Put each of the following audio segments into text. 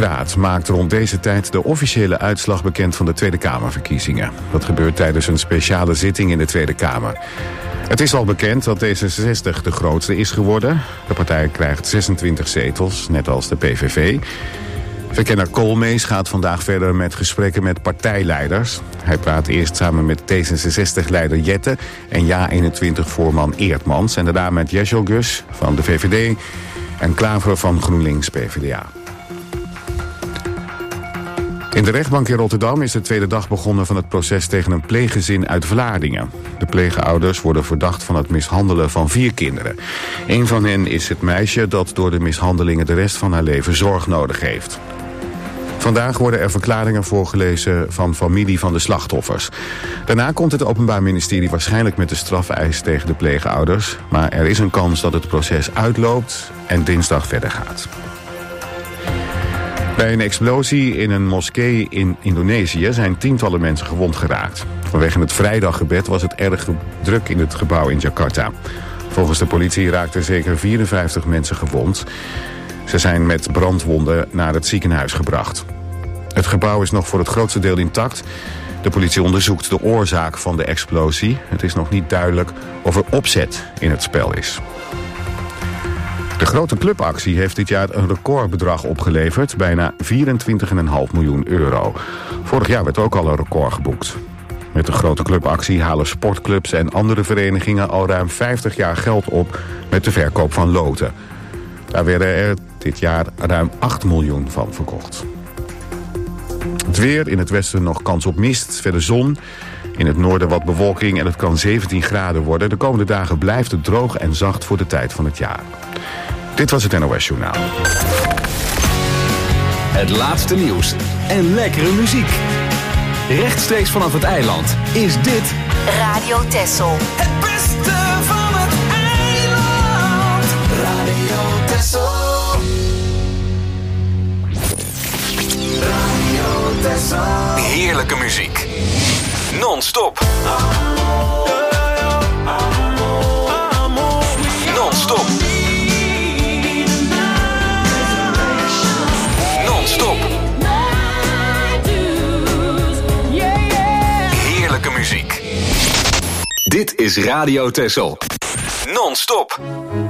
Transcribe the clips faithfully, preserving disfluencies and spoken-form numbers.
Raad maakt rond deze tijd de officiële uitslag bekend van de Tweede Kamerverkiezingen. Dat gebeurt tijdens een speciale zitting in de Tweede Kamer. Het is al bekend dat D zesenzestig de grootste is geworden. De partij krijgt zesentwintig zetels, net als de P V V. Verkenner Koolmees gaat vandaag verder met gesprekken met partijleiders. Hij praat eerst samen met D zesenzestig-leider Jette en Ja eenentwintig-voorman Eertmans. En daarna met Jesjo Gus van de V V D en Klaver van GroenLinks P V D A. In de rechtbank in Rotterdam is de tweede dag begonnen van het proces tegen een pleeggezin uit Vlaardingen. De pleegouders worden verdacht van het mishandelen van vier kinderen. Een van hen is het meisje dat door de mishandelingen de rest van haar leven zorg nodig heeft. Vandaag worden er verklaringen voorgelezen van familie van de slachtoffers. Daarna komt het Openbaar Ministerie waarschijnlijk met de strafeis tegen de pleegouders. Maar er is een kans dat het proces uitloopt en dinsdag verder gaat. Bij een explosie in een moskee in Indonesië zijn tientallen mensen gewond geraakt. Vanwege het vrijdaggebed was het erg druk in het gebouw in Jakarta. Volgens de politie raakten zeker vierenvijftig mensen gewond. Ze zijn met brandwonden naar het ziekenhuis gebracht. Het gebouw is nog voor het grootste deel intact. De politie onderzoekt de oorzaak van de explosie. Het is nog niet duidelijk of er opzet in het spel is. De grote clubactie heeft dit jaar een recordbedrag opgeleverd. Bijna vierentwintig komma vijf miljoen euro. Vorig jaar werd ook al een record geboekt. Met de grote clubactie halen sportclubs en andere verenigingen al ruim vijftig jaar geld op met de verkoop van loten. Daar werden er dit jaar ruim acht miljoen van verkocht. Het weer, in het westen nog kans op mist, verder zon. In het noorden wat bewolking en het kan zeventien graden worden. De komende dagen blijft het droog en zacht voor de tijd van het jaar. Dit was het N O S Journaal. Het laatste nieuws en lekkere muziek. Rechtstreeks vanaf het eiland is dit Radio Texel. Het beste van het eiland. Radio Texel. Radio Texel. heerlijke muziek. Non-stop. Non-stop. Non-stop. Heerlijke muziek. Dit is Radio Texel. Non-stop.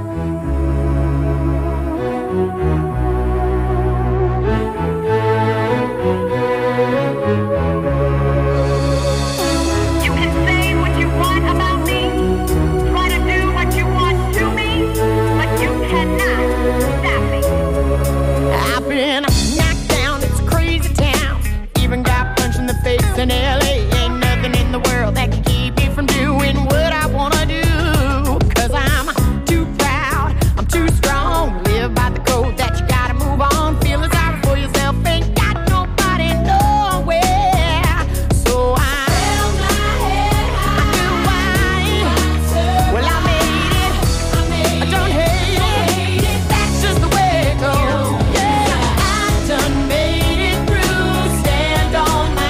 In L A ain't nothing in the world that can keep me from doing what I wanna do. Cause I'm too proud, I'm too strong. Live by the code that you gotta move on. Feeling sorry for yourself, ain't got nobody nowhere. So I held my head high. Well, I made it, I don't hate it. That's just the way it goes. Yeah, I done made it through. Stand on my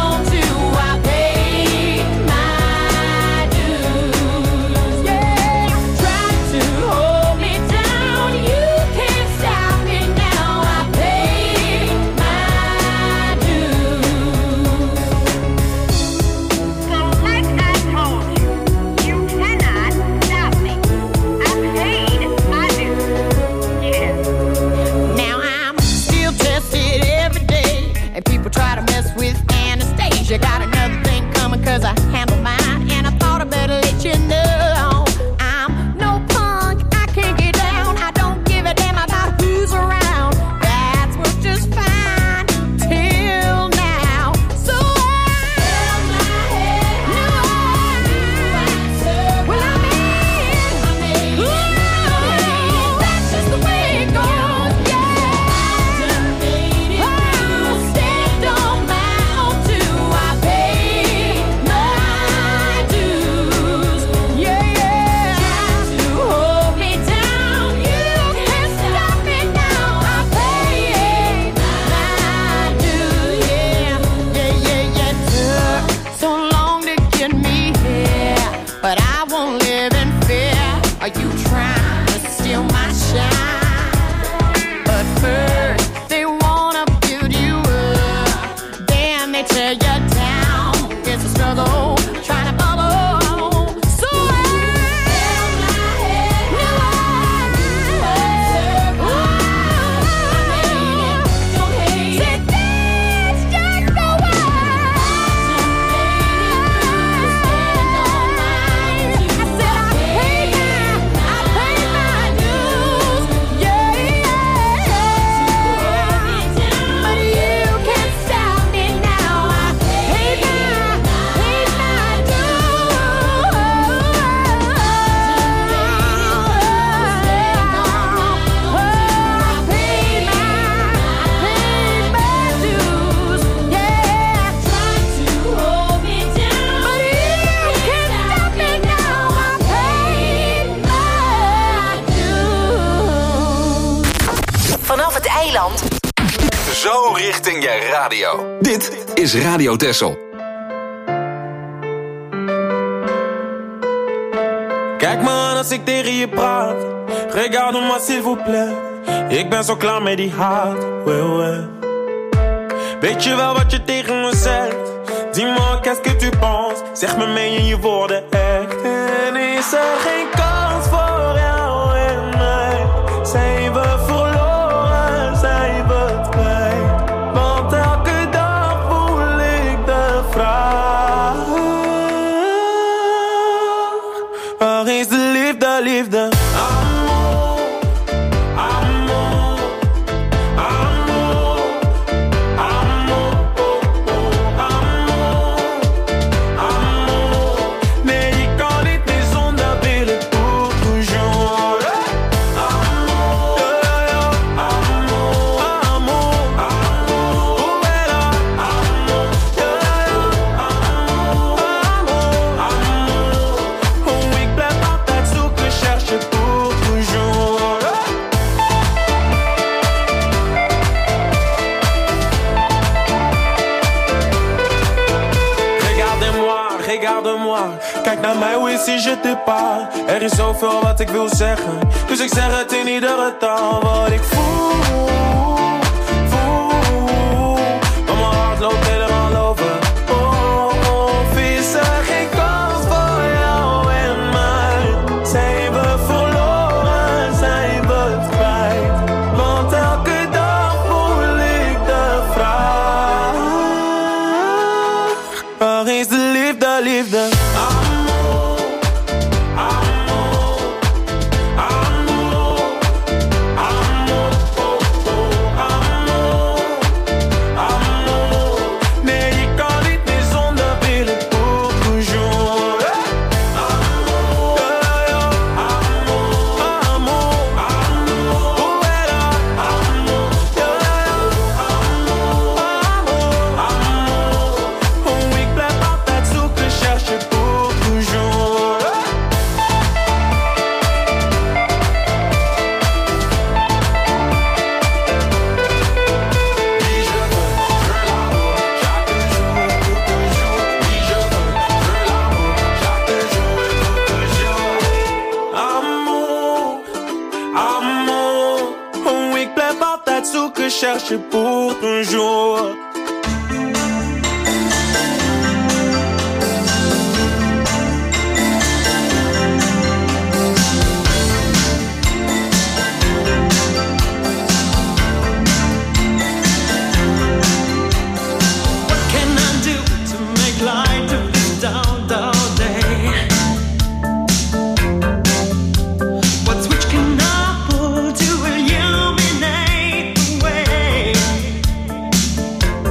you got another thing coming cause I handle mine and I thought I better let you know I'm no punk, I can't get down, I don't give a damn about who's around. That's worked just fine till now. So I held my head high. Well, I'm in. Ooh, that's just the way it goes. Yeah, I made it through. Stand on my own too. I paid my dues. Yeah, yeah. Try to hold me down. You can't stop me now. I paid my dues. Yeah, yeah, yeah, yeah. Took so long to get me here, but I won't live in fear. Are you trying to steal my shine? But first, they wanna be Zo richting je radio. Dit is Radio Texel. Kijk me aan als ik tegen je praat. Regarde-moi s'il vous plaît. Ik ben zo klaar met die haat. Ouais, ouais. Weet je wel wat je tegen me zegt? Dis-moi qu'est-ce que tu penses? Zeg me meen je je woorden echt? En is er geen kans voor jou en mij? Zijn we verloren, zijn we het kwijt? Want elke dag voel ik de vraag: waar is de liefde, liefde? Kijk naar mij, hoe is si je te parle? Er is zoveel wat ik wil zeggen, dus ik zeg het in iedere taal. Wat ik voel, voel, maar mijn hart loopt helemaal over. Oh, oh, is er geen kans voor jou en mij? Zijn we verloren, zijn we het kwijt? Want elke dag voel ik de vraag: waar is de liefde, liefde? Cherche pour toujours. Illuminate the way.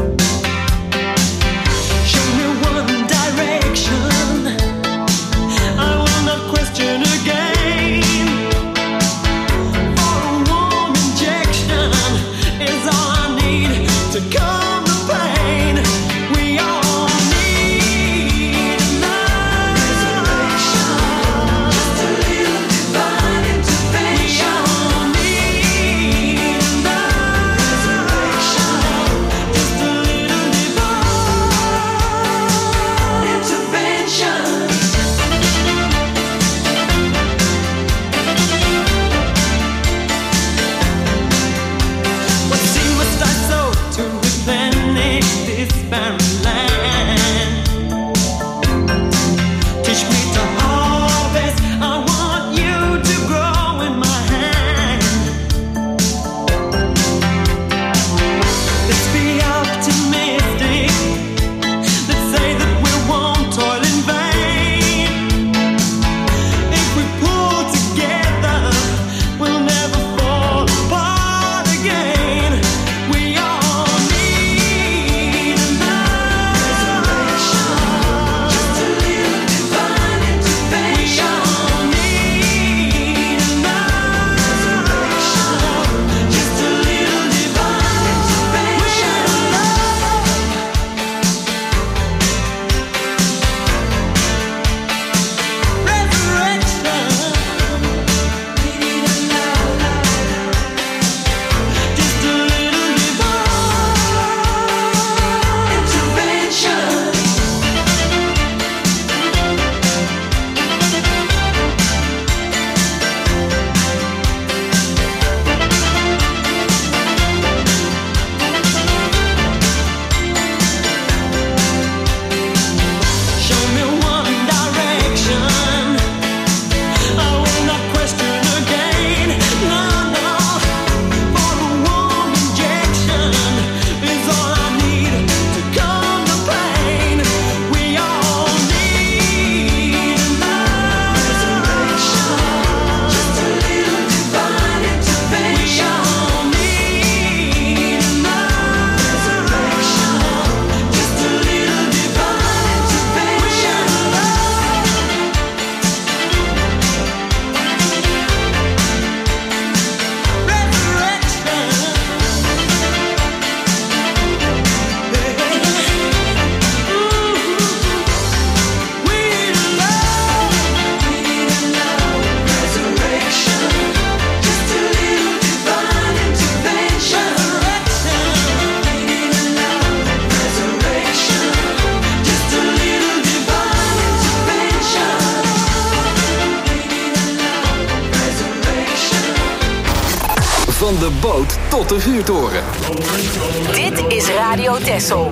boot tot de vuurtoren. Dit is Radio Texel.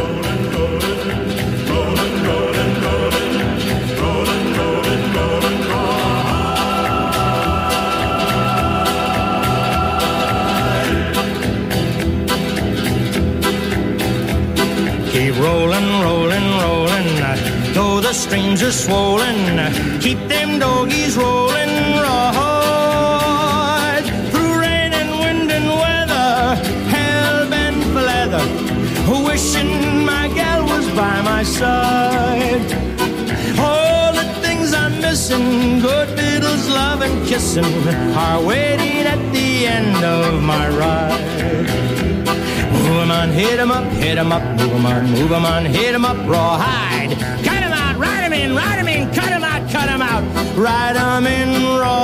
Keep rolling, rolling, rolling, uh, though the streams are swollen. Uh, keep them doggies rolling, right through rain and wind and weather, hell bent for leather, wishing my gal was by my side. All the things I'm missing, good fiddles, love and kissing, are waiting at the end of my ride. Move 'em on, hit 'em up, hit 'em up, move 'em on, move 'em on, hit 'em up, rawhide. Cut 'em out, ride 'em in, ride 'em in, cut 'em out, cut 'em out, ride 'em in,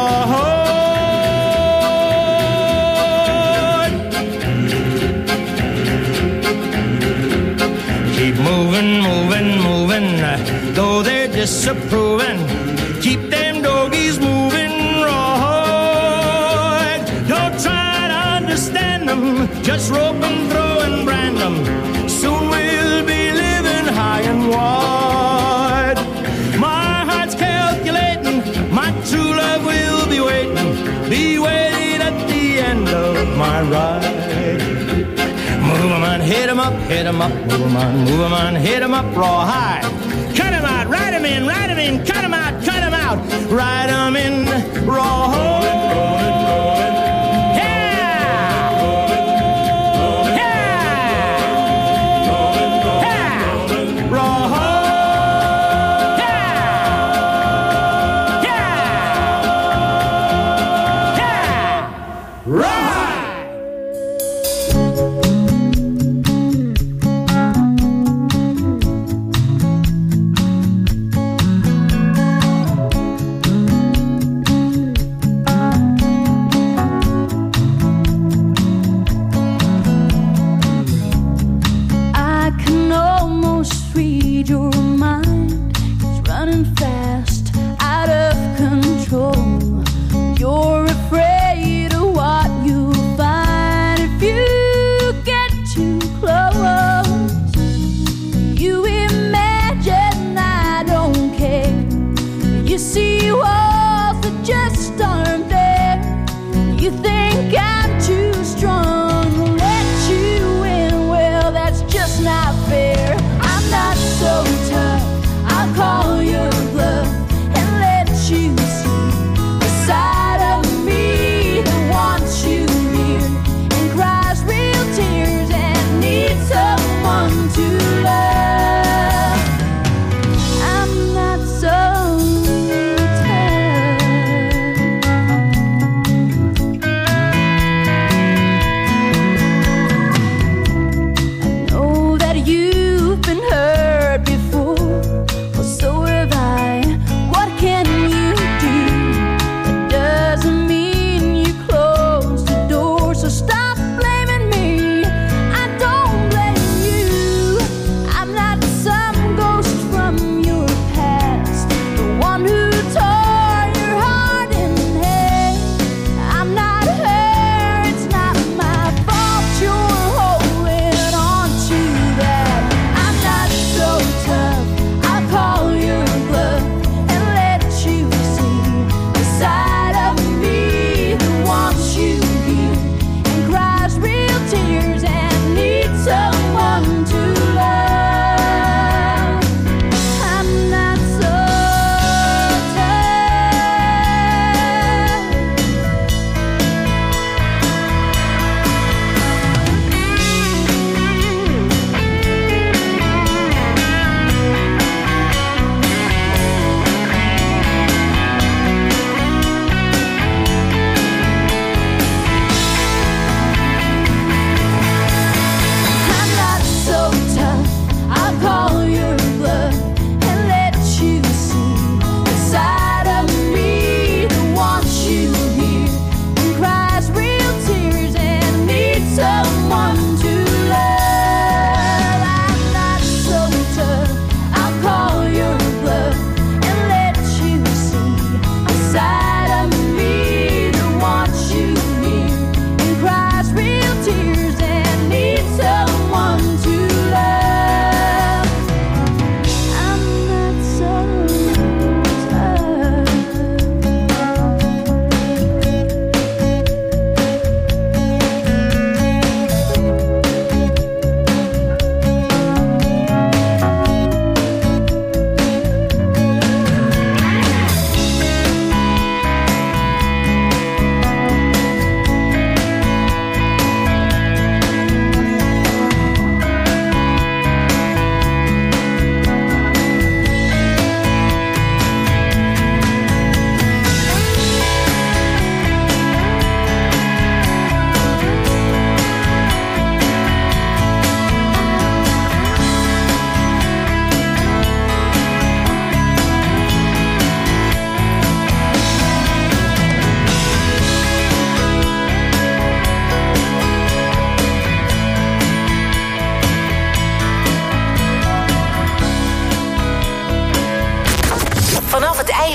rawhide. Keep moving, moving, moving, though they're disapproving. Keep them doggies moving, rawhide. Don't try to understand them, just rope and throw and brand them. Soon we'll be living high and wide. My heart's calculating, my true love will be waiting, be waiting at the end of my ride. Move 'em on, hit 'em up, hit 'em up, move 'em on, move 'em on, hit 'em up, rawhide. Cut 'em out, ride 'em in, ride 'em in, cut 'em out, cut 'em out, ride 'em in, rawhide.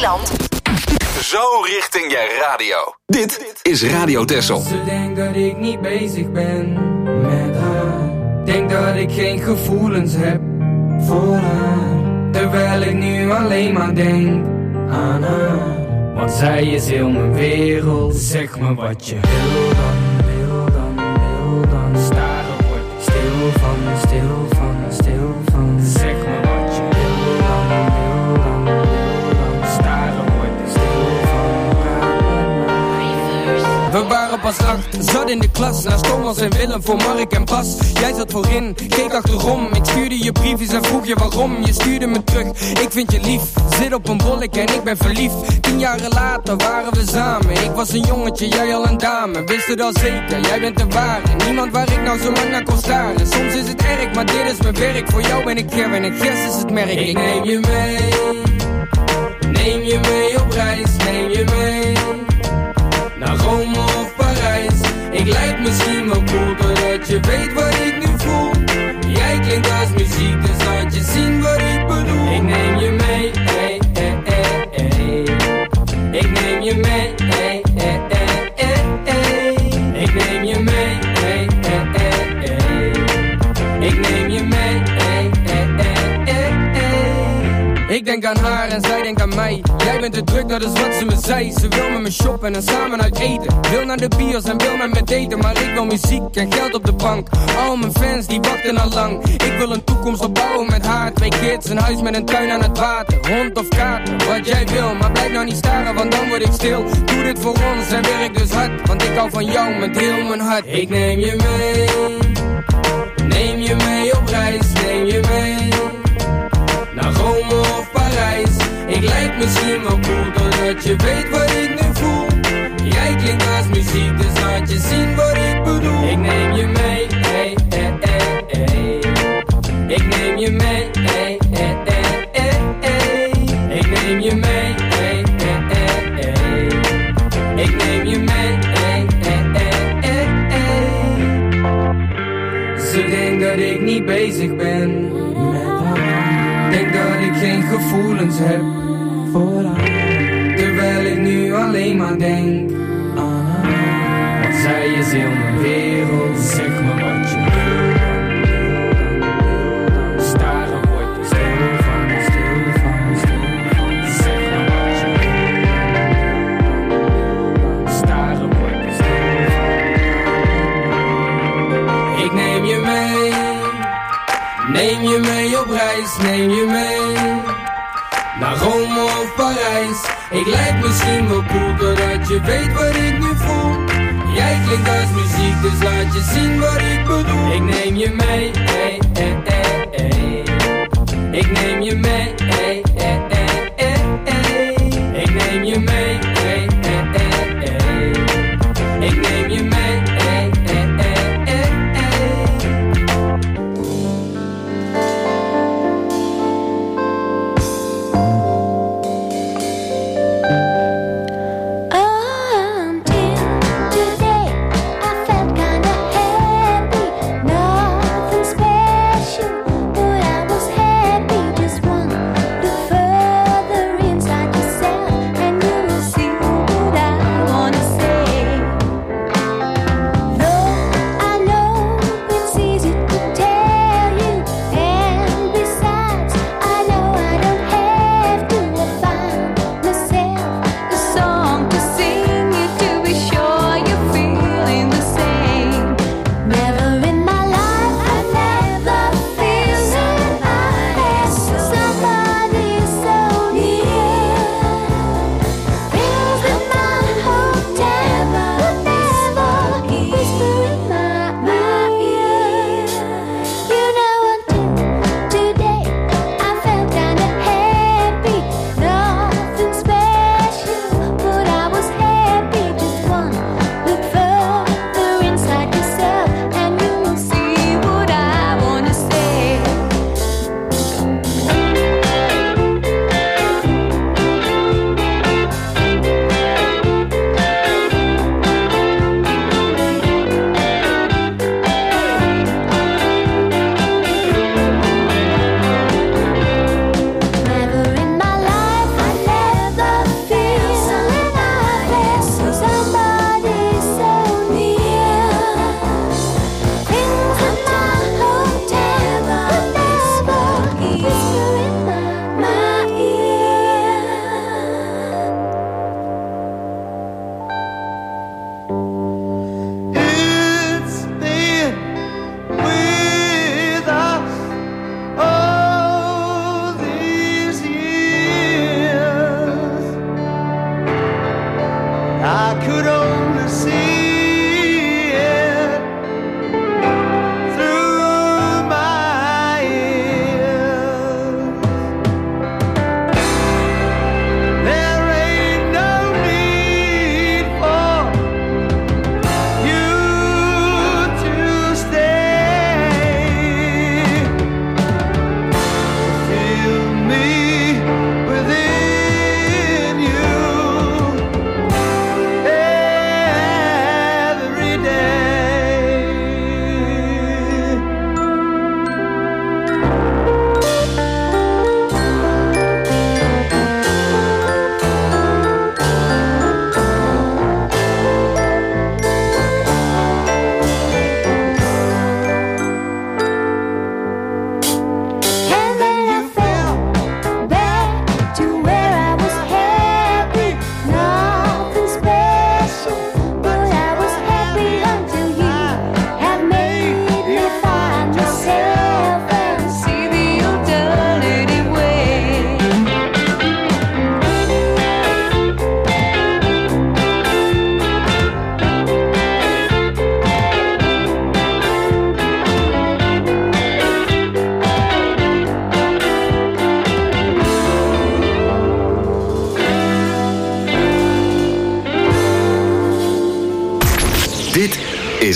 eiland? Zo richting je radio. Dit is Radio Texel. Ze denkt dat ik niet bezig ben met haar. Denk dat ik geen gevoelens heb voor haar. Terwijl ik nu alleen maar denk aan haar. Want zij is heel mijn wereld. Zeg me wat je wil dan, wil dan, wil dan. Staren word ik stil van, stil van, stil van. Zeg me wat je wil dan, wil dan, wil dan. Staren word ik stil van, praat met mij. We waren pas acht, zat in de klas. Naast Thomas en Willem voor Mark en Bas. Jij zat voorin, keek achterom. Ik stuurde je briefjes en vroeg je waarom. Je stuurde me terug, ik vind je lief. Zit op een bollek en ik ben verliefd. Tien jaren later waren we samen. Ik was een jongetje, jij al een dame. Wist het al zeker, jij bent de ware. Niemand waar ik nou zo lang naar kon staren. Soms is het erg, maar dit is mijn werk. Voor jou ben ik Ger en ik Gers is het merk. Ik neem je mee, neem je mee op reis. Neem je mee naar Rome of Parijs. Ik lijk misschien wel cool, doordat je weet wat ik nu voel. Jij klinkt als muziek, dus laat je zien wat ik bedoel. Ik neem je mee, hey, hey, hey, hey. Ik neem je mee, hey, hey, hey, hey, hey. Ik neem je mee, hey, hey, hey, hey. Ik neem je mee, hey, hey, hey, hey, hey. Ik denk aan haar en zij denkt aan mij. Jij bent te druk, dat is wat ze me zei. Ze wil met me shoppen en samen uit eten. Wil naar de bios en wil met me daten. Maar ik wil muziek en geld op de bank. Al mijn fans die wachten al lang. Ik wil een toekomst opbouwen met haar. Twee kids, een huis met een tuin aan het water. Hond of kater, wat jij wil. Maar blijf nou niet staren, want dan word ik stil. Doe dit voor ons en werk dus hard. Want ik hou van jou met heel mijn hart. Ik neem je mee, neem je mee op reis. Neem je mee naar Rome of Parijs. Ik lijk misschien wel cool, doordat je weet wat ik nu voel. Jij klinkt als muziek, dus laat je zien wat ik bedoel. Ik neem je mee, hey, hey, hey, hey. Ik neem je mee, hey, hey, hey, hey, hey. Ik neem je mee, hey, hey, hey, hey. Ik neem je mee, hey, hey, hey, hey, hey. Ze denkt dat ik niet bezig ben met haar. Denk dat ik geen gevoelens heb voor haar. Terwijl ik nu alleen maar denk aan haar. Want zij is heel mijn wereld. Zeg me wat je wil dan, wil dan, wil dan. Staren word ik stil van, stil van, stil van. Zeg me wat je wil dan, wil dan. Staren word ik stil van. Ik neem je mee, neem je mee op reis. Neem je mee naar Rome of Parijs. Ik lijk misschien wel cool, doordat je weet wat ik nu voel. Jij klinkt als muziek, dus laat je zien wat ik bedoel. Ik neem je mee, hey, hey, hey, hey. Ik neem je mee, hey, hey, hey, hey, hey. Ik neem je mee, hey, hey, hey, hey. Ik neem je mee, hey, hey, hey, hey, hey. Until today, I felt kinda happy. Nothing special.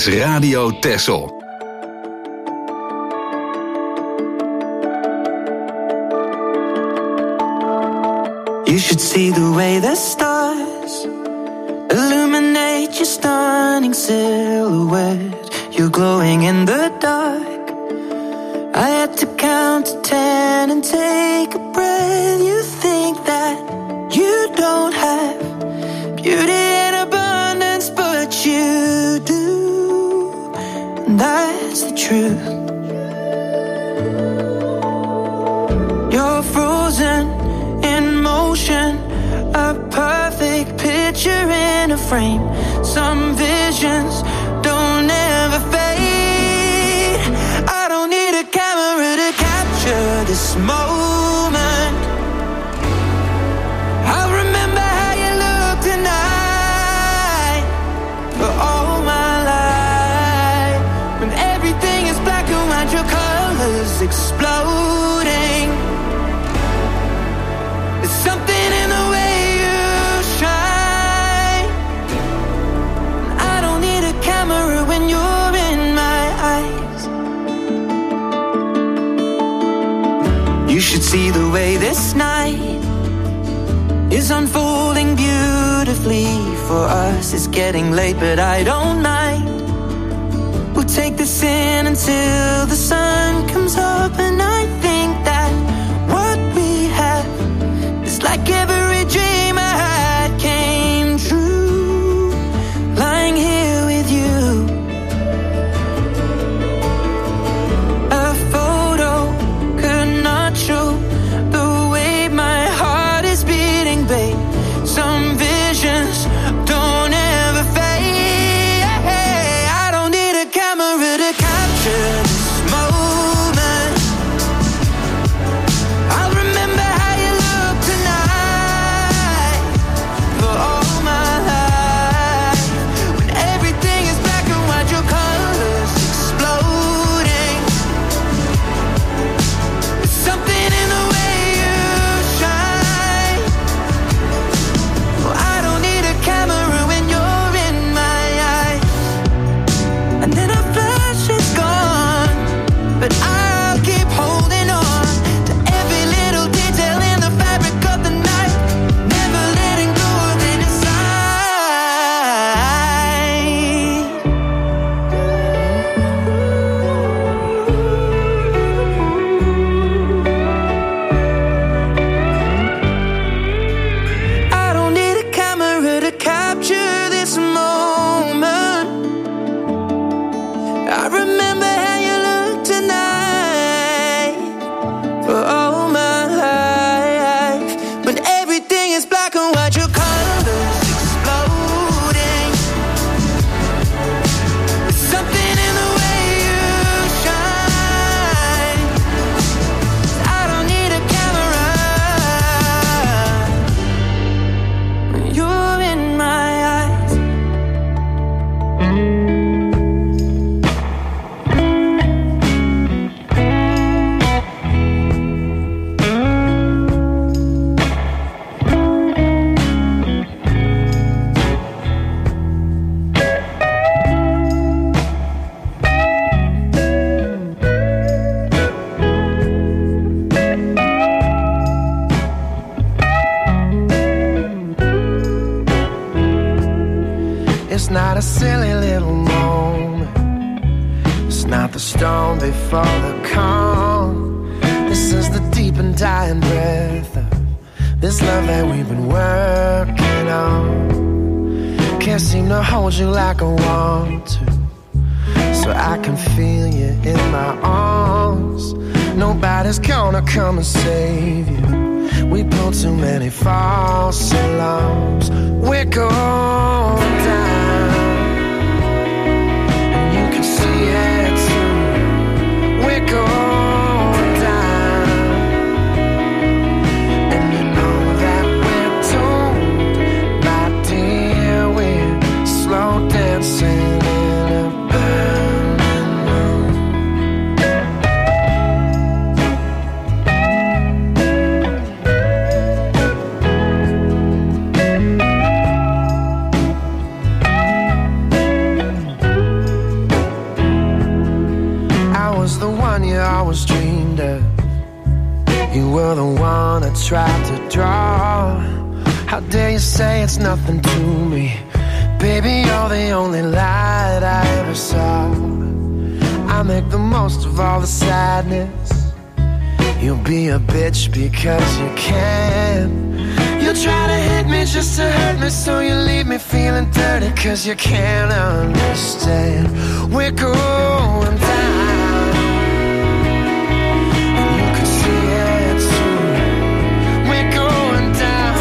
is Radio Texel. You should see the way the stars illuminate your stunning silhouette. You're glowing in the dark. I had to count to ten and take a breath. You think that you don't have beauty in abundance, but you do. And that's the truth. You're frozen in motion, a perfect picture in a frame. Some visions don't ever fade. I don't need a camera to capture this moment. I'll remember how you look tonight for all my life. When everything is black and white, your colors exploding. There's something in the way you shine. I don't need a camera when you're in my eyes. You should see the way this night is unfolding beautifully for us. It's getting late, but I don't mind. We'll take this in until the sun comes up. And I think that what we have is like every dream I had came true. Lying here with you, a photo could not show the way my heart is beating, babe. Some visions don't ever fade. I don't need a camera to capture this moment. I'll remember how you look tonight for all my life. When everything is black and white, your colors exploding. There's something in the way you shine. Oh, I don't need a camera when you're in my eyes. And then a flash is gone, but I'll keep holding on to every little detail in the fabric of the night, never letting go of it inside. I don't need a camera to capture this moment. I remember how you look tonight for all my life. When everything is black and white, your colors exploding. There's something in the way you shine. I don't need a camera when you're in my eyes. It's not a silly little moment. It's not the storm before the calm. This is the deep and dying breath of this love that we've been working on. Can't seem to hold you like I want to, so I can feel you in my arms. Nobody's gonna come and save you. We pulled too many false alarms. We're going down, and you can see it too. We're going down, and you know that we're doomed. My dear, we're slow dancing in a burning room. always dreamed of. You were the one I tried to draw. How dare you say it's nothing to me? Baby, you're the only light I ever saw. I make the most of all the sadness. You'll be a bitch because you can. You try to hit me just to hurt me, so you leave me feeling dirty, cause you can't understand. We're going down, and you can see it too. We're going down,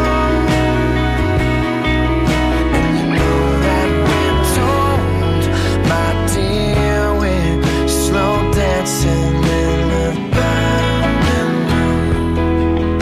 and you know that we're doomed, my dear. We're slow dancing in the burning room.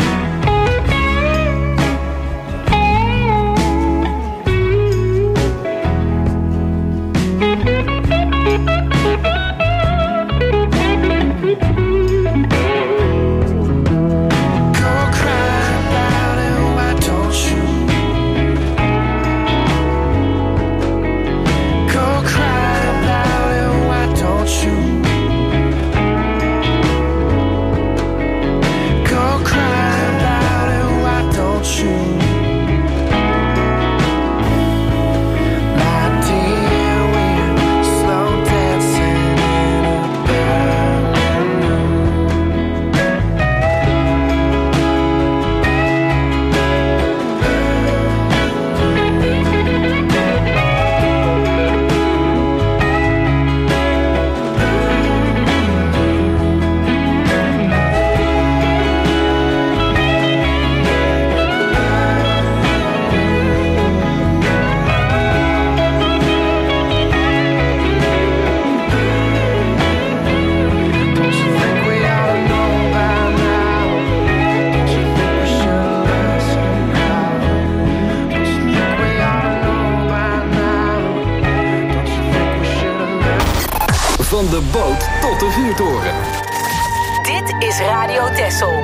Van de boot tot de vuurtoren. Dit is Radio Texel.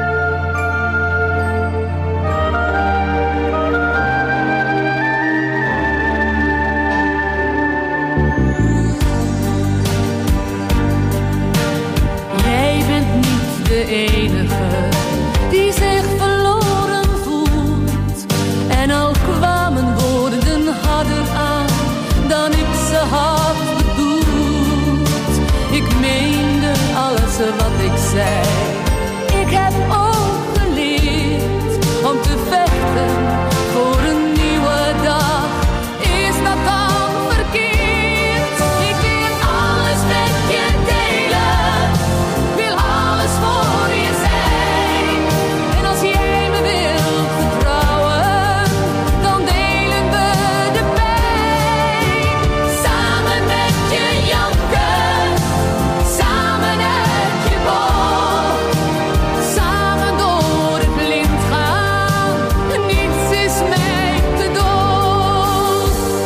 Jij bent niet de enige die zich verloren voelt. En al kwamen woorden harder aan dan ik ze had bedoeld. Ik meende alles wat ik zei. Ik heb ook geleerd om te vechten voor een nieuwe dag. Is dat dan verkeerd? Ik wil alles met je delen. Wil alles voor je zijn. En als jij me wilt vertrouwen, dan delen we de pijn. Samen met je janken, samen uit je bol, samen door het blind gaan. Niets is mij te dol.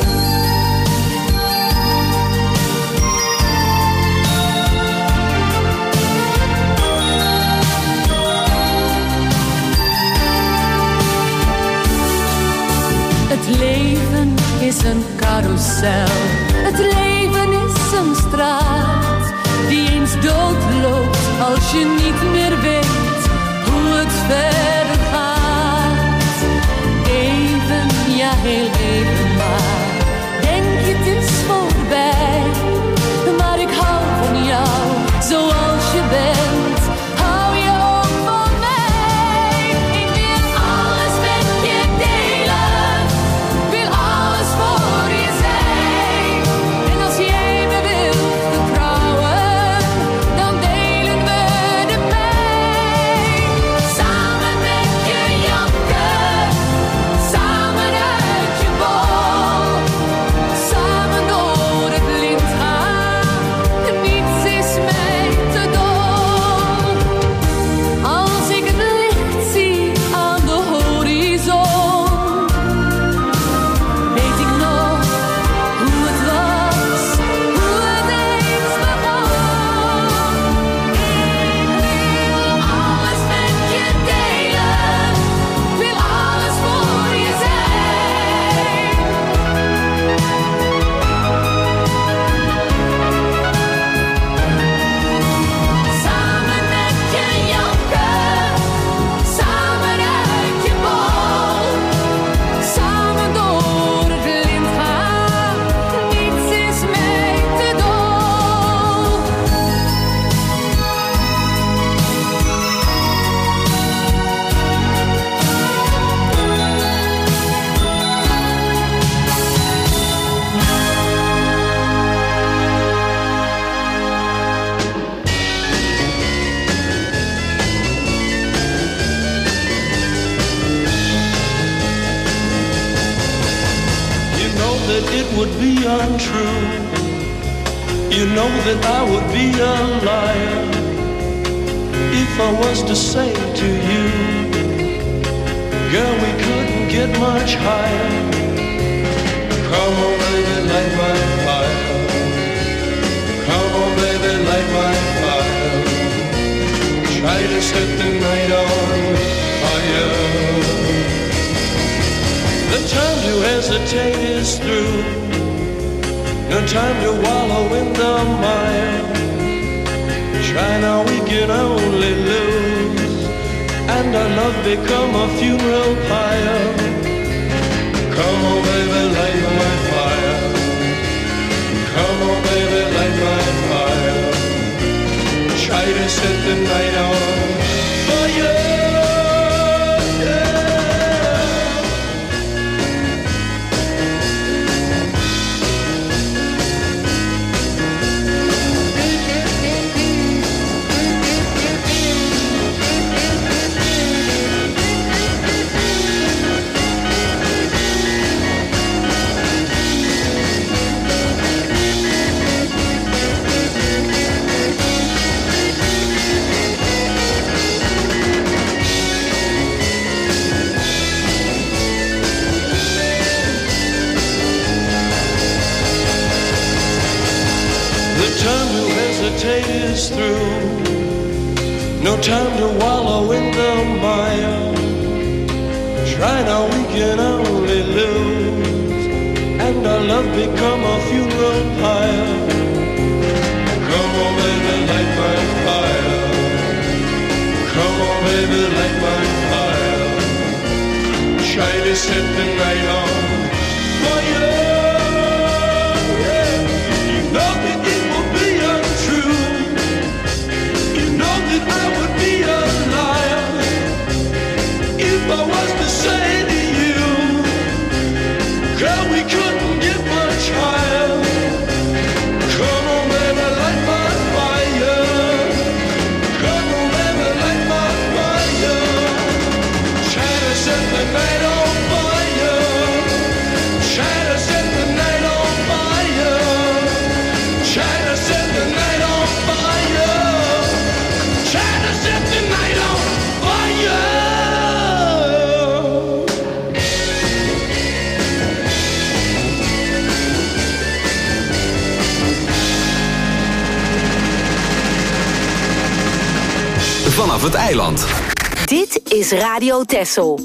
Het leven is een carousel. Het leven is een straat die eens doodloopt als je niet meer weet hoe het verder gaat. Even, ja heel even maar. Denk je het is voorbij, maar ik hou van jou zoals je bent. Hou je ook van mij? Ik wil alles met je delen. Wil alles voor je zijn. En als jij me wilt vertrouwen, dan delen we de pijn. untrue. You know that I would be a liar if I was to say to you, girl, we couldn't get much higher. Come on, baby, light my fire. Come on, baby, light my fire. Try to set the night on fire. The time to hesitate is through. No time to wallow in the mire. Try now, we can only lose, and our love become a funeral pyre. Come on, baby, light my fire. Come on, baby, light my fire. Try to set the night on fire. Is through. No time to wallow in the mire. Try now, we can only lose, and our love become a funeral pyre. Come on, baby, light my fire. Come on, baby, light my fire. Try to set the night on fire. I would be a liar if I was to say to you, girl, we couldn't get much higher. Come on, baby, light my fire. Come on, baby, light my fire. Try to set the night on fire. Try to set the night on fire. Try to set the night on fire. Try to set the night on fire. Vanaf het eiland. Dit is Radio Texel.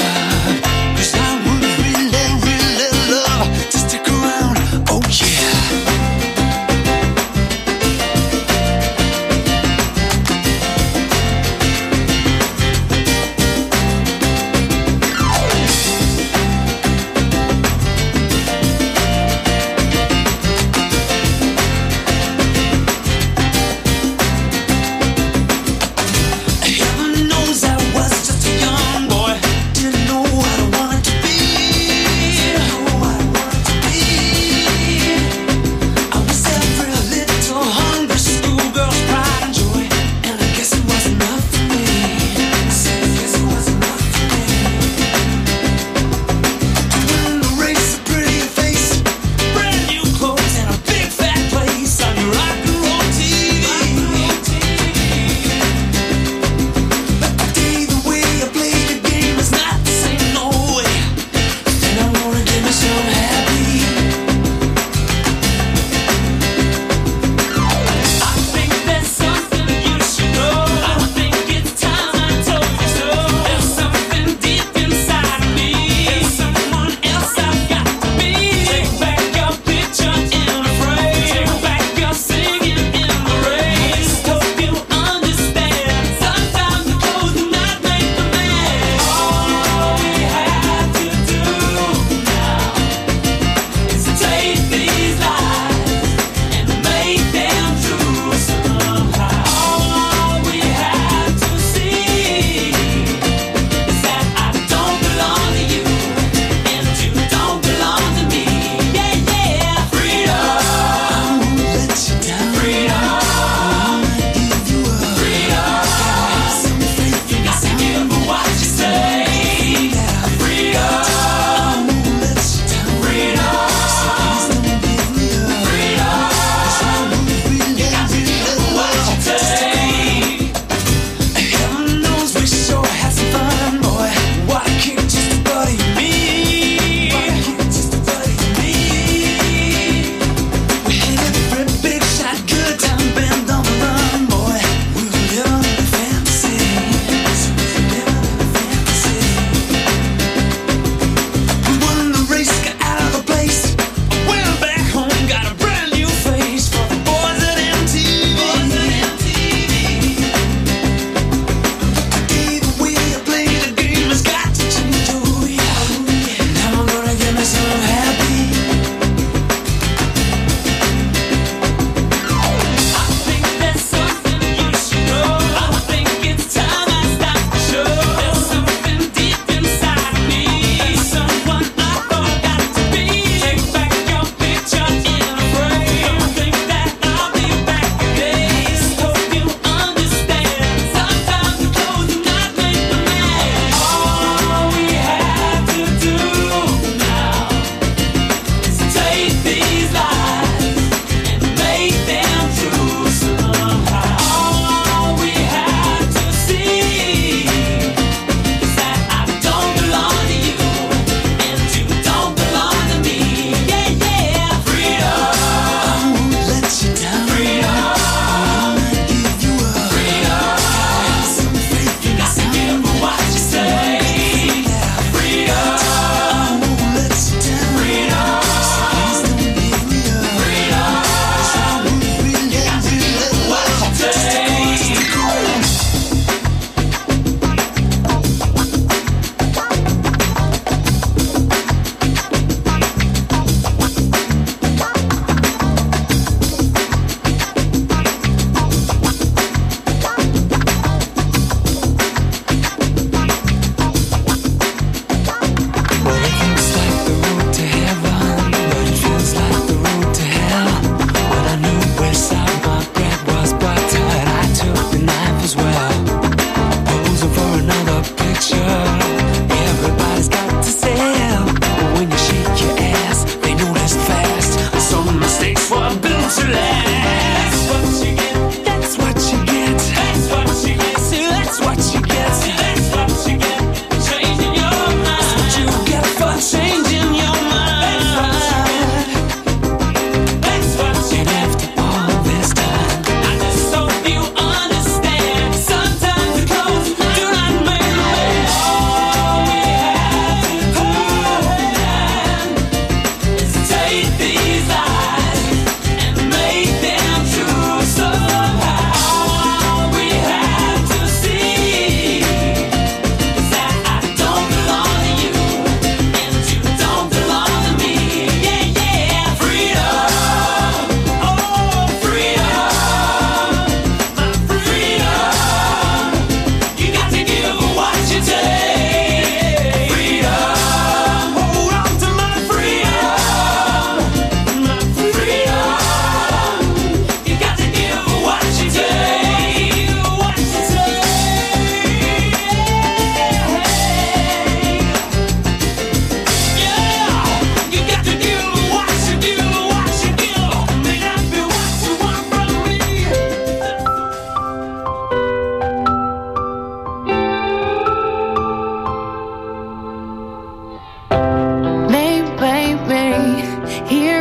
Just stick around, oh yeah.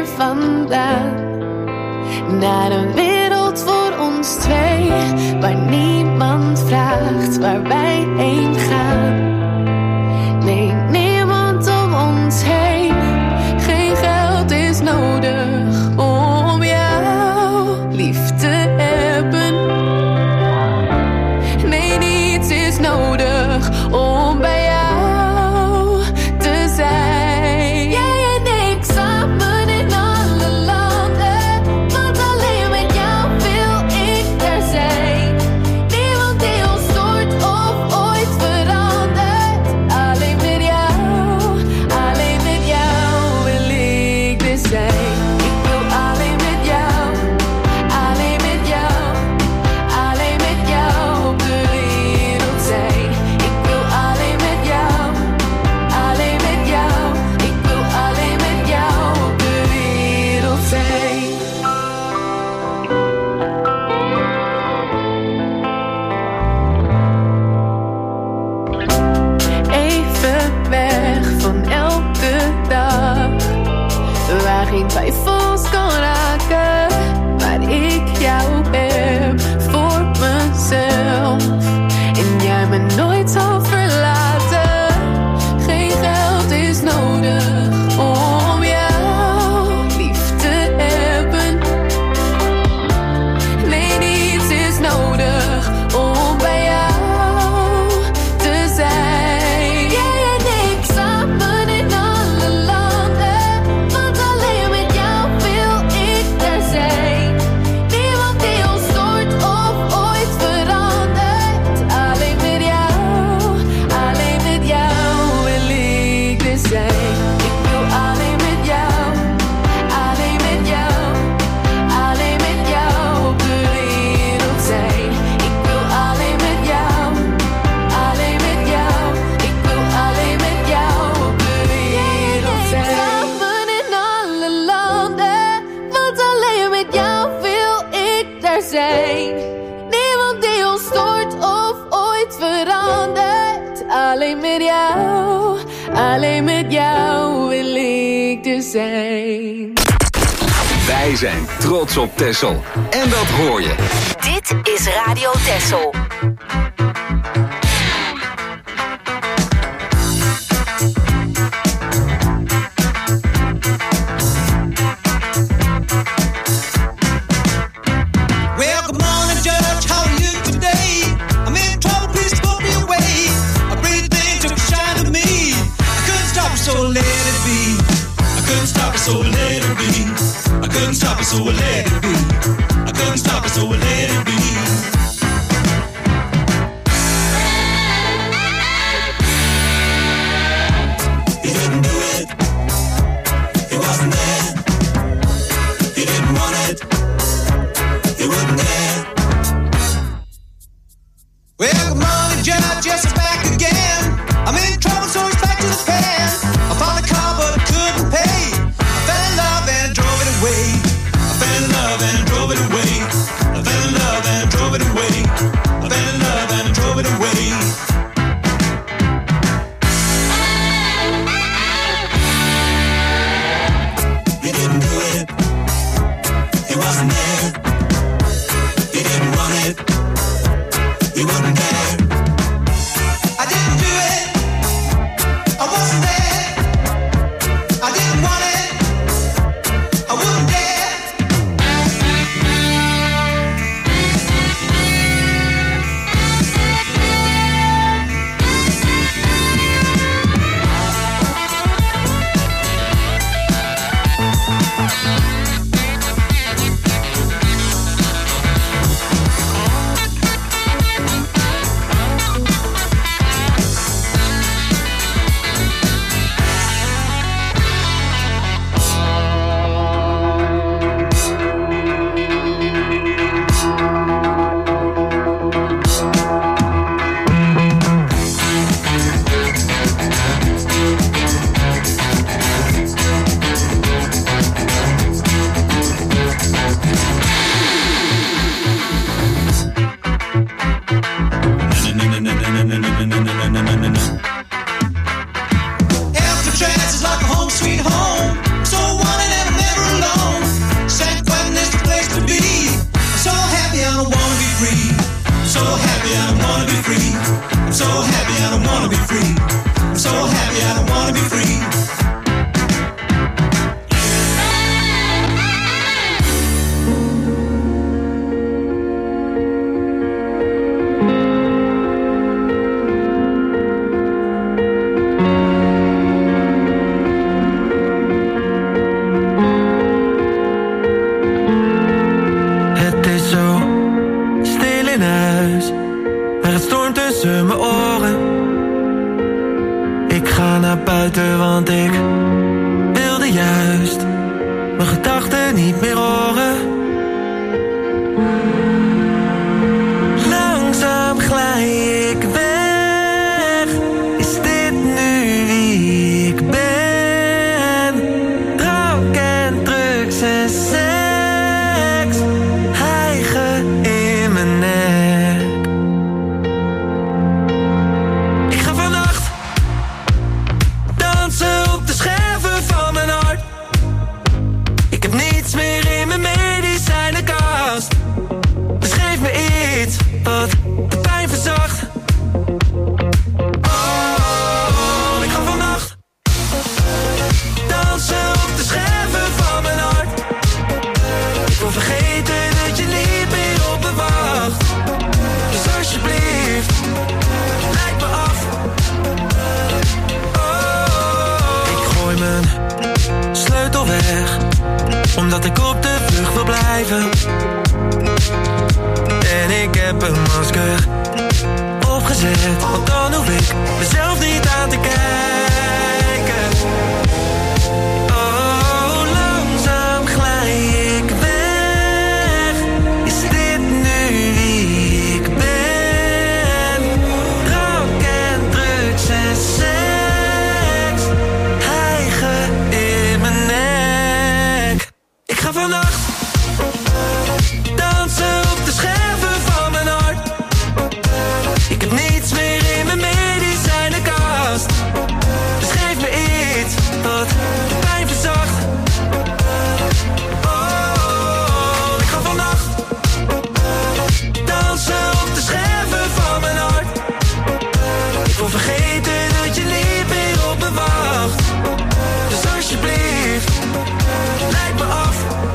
vandaan. Naar een wereld voor ons twee, waar niemand vraagt waar wij heen gaan. Nee, niemand om ons heen. Geen geld is nodig om jou lief te hebben. Nee, niets is nodig om bij jou te zijn. Jij en ik samen in alle landen, want alleen met jou wil ik er zijn. Niemand die ons stoort of ooit verandert. Alleen met jou, alleen met jou wil ik er zijn. Ik wil alleen met jou, alleen met jou, alleen met jou op de wereld zijn. Ik wil alleen met jou, alleen met jou. Ik wil alleen met jou op de wereld zijn. Even weg van elke dag, waar geen twijfels kan raken, waar ik jou heb voor mezelf en jij me nooit zal verlaten. Geen geld is nodig om jou lief te hebben. Nee, niets is nodig om bij jou te zijn. Jij en ik samen in alle landen, want alleen met jou wil ik er zijn. Niemand die ons stoort of ooit verandert. Alleen met jou, alleen met jou wil ik er zijn. Ik wil alleen met jou, alleen met jou, alleen met jou op de wereld zijn. Ik wil alleen met jou, alleen met jou. Ik wil alleen met jou op de wereld zijn. Samen in alle landen, want alleen met jou wil ik er zijn. Niemand die ons stoort of ooit verandert. Alleen met jou, alleen met jou wil ik er zijn. Wij zijn trots op Texel. En dat hoor je. Dit is Radio Texel. Well, good morning, Judge. How are you today? I'm in trouble, please put me away. A pretty thing took a shine to me. I couldn't stop it, so I let it be. I couldn't stop it, so I let it be. I couldn't stop it, so I let it be. I couldn't stop it, so I let it be. He didn't do it. He wasn't there. He didn't want it. He wouldn't dare. Well, good morning, Judge, yes, it's back again. I'm in trouble, so it's back to the pen. I found a car, but I couldn't pay. I fell in love and drove it away. I fell in love and drove it away. I fell in love and drove it away. I fell in love and drove it away. He didn't do it. He wasn't there. He didn't want it. He wouldn't dare. I didn't do it. I wasn't there. I didn't want it. I wouldn't dare. Alcatraz is like a home sweet home. So wanted and I'm never alone. I don't wanna be free. I'm so happy I don't wanna be free. Het is zo stil in huis, maar het stormt tussen mijn oren. Ik ga naar buiten, want ik wilde juist mijn gedachten niet meer horen. Langzaam glij ik weg. Is dit nu wie ik ben? Drank en drugs en seks, hijgen in mijn nek. Ik ga vannacht dansen op de scherven van mijn hart. Ik heb niets meer in mijn medicijnenkast. Dus geef me iets wat de pijn verzacht. Oh, ik ga vannacht dansen op de scherven van mijn hart. Ik wil vergeten dat je niet meer op me wacht. Dus alsjeblieft, leid me af. Oh, ik gooi mijn sleutel weg, omdat ik op de vlucht wil blijven. En ik heb een masker opgezet, want dan hoef ik mezelf niet aan te kijken. Oh, langzaam glij ik weg. Is dit nu wie ik ben? Drank en drugs en seks, hijgen in mijn nek. Ik ga vannacht dansen op de scherven van mijn hart. Ik heb niets meer in mijn medicijnenkast. Dus geef me iets wat de pijn verzacht. Oh, ik ga vannacht dansen op de scherven van mijn hart. Ik wil vergeten dat je niet meer op me wacht. Dus alsjeblieft, leid me af.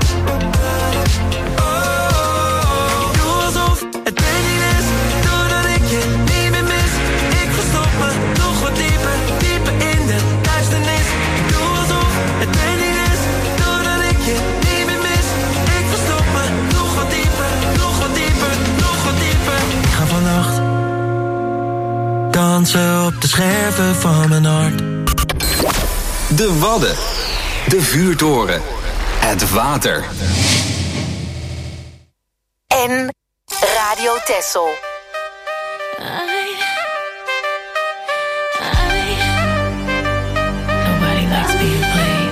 Oh, doe alsof het er niet is, doordat ik je niet meer mis. Ik verstop me nog wat dieper, dieper in de duisternis. Ik doe alsof het er niet is, doordat ik je niet meer mis. Ik verstop me nog wat dieper, nog wat dieper, nog wat dieper. Ik ga vannacht dansen op de scherven van mijn hart. De Wadden. De vuurtoren. Het water. En Radio Texel. Nobody likes being played.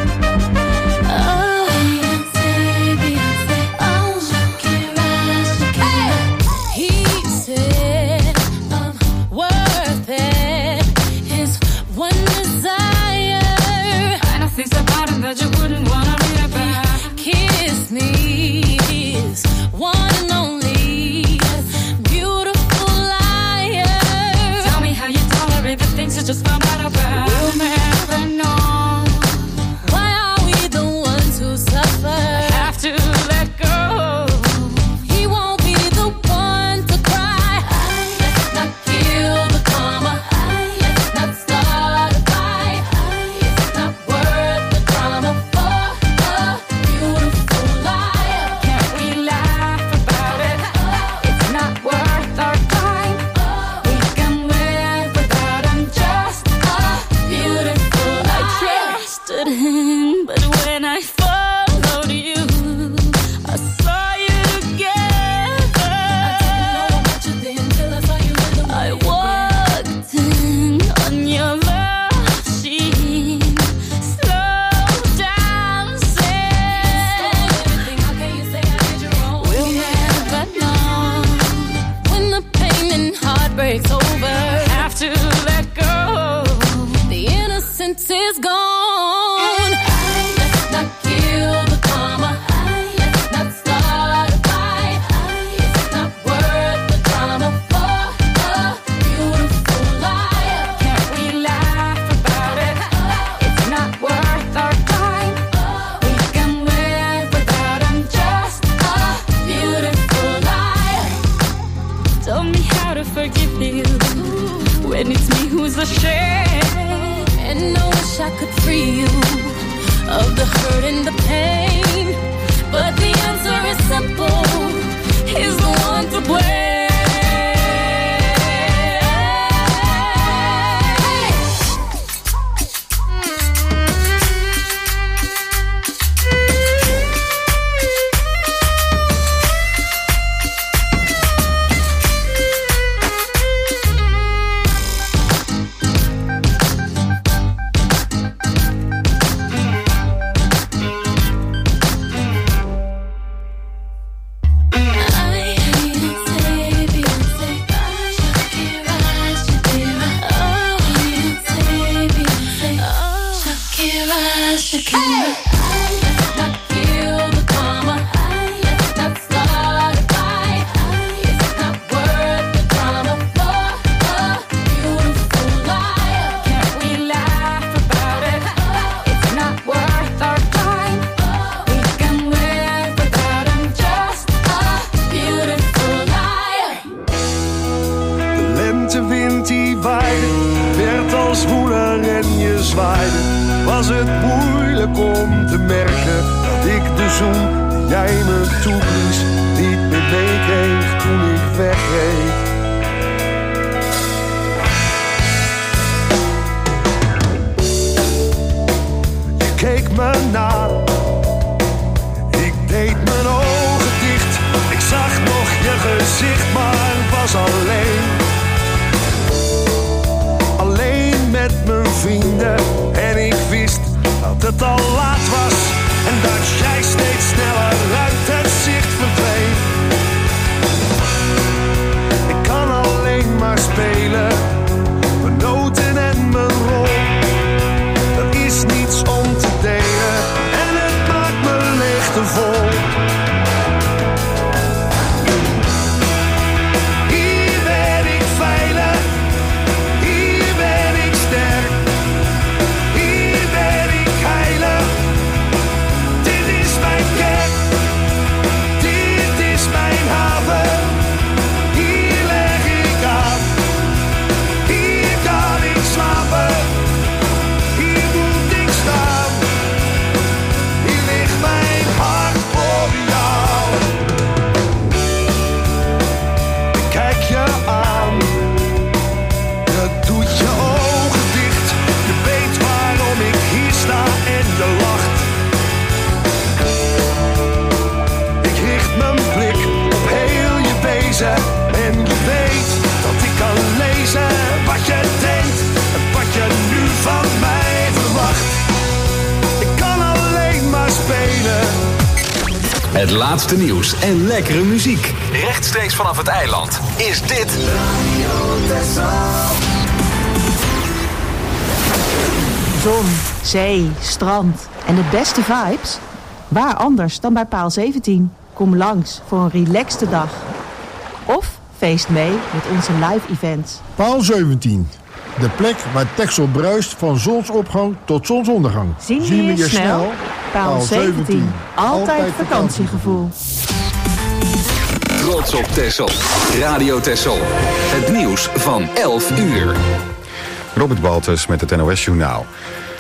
Oh, Beyonce, Beyonce, oh, Shakira, Shakira. He said I'm worth it. His one desire. And I think about him that you wouldn't wanna read about. Kiss me, his one and only beautiful liar. Tell me how you tolerate the things you just found out about. We'll never know. Why are we the ones who suffer? Have to let go. He won't be the one to cry. Let's not kill the karma. Let's not start a fight. It's not worth the drama for a beautiful liar. Can't we laugh about it? It's not worth our time. We can live without him, just a beautiful liar. I trusted him, but when I followed you, I saw you together. I didn't know what you did until I saw you in the I walked in on your love sheet, slow dancing. How can you say I did you wrong? We'll never know when the pain and heartbreak's over. Have to let go. The innocence is gone. Let's not kill the karma. Let's not start a fight. It's not worth the drama for a beautiful life. I could free you of the hurt and the pain. But the answer is simple. He's the one to blame. Het laatste nieuws en lekkere muziek. Rechtstreeks vanaf het eiland is dit Zon, zee, strand en de beste vibes? Waar anders dan bij Paal zeventien? Kom langs voor een relaxte dag. Of feest mee met onze live events. Paal zeventien. De plek waar Texel bruist van zonsopgang tot zonsondergang. Zien we je snel? Paal zeventien. Altijd vakantiegevoel. Trots op Texel. Radio Texel. Het nieuws van elf uur. Robert Baltus met het N O S Journaal.